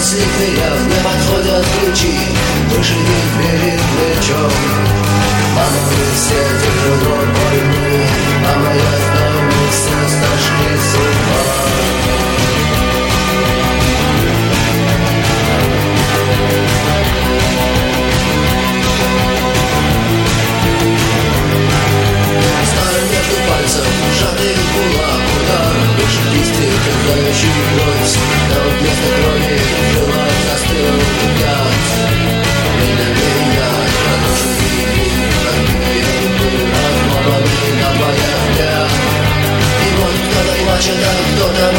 слепые, мне подходят ключи, выше них перед плечом. Мама, мы все тяжело больны, мама, я знаю, мы все сошли с ума. Ставим между пальцев, сжатый кулак, удар, выше листьев, играющий бой.